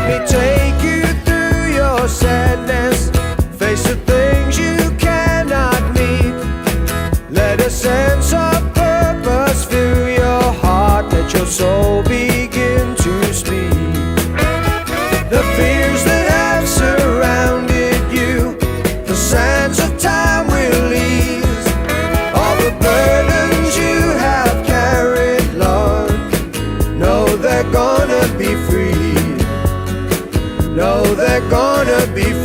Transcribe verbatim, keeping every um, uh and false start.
me take you through your sadness. Face the things you cannot meet. Let a sense of purpose fill your heart. Let your soul begin to speak. The fears that have surrounded you, the sands of time will ease. All the burdens you have carried, Lord, know they're gonna be free. Know they're gonna be free.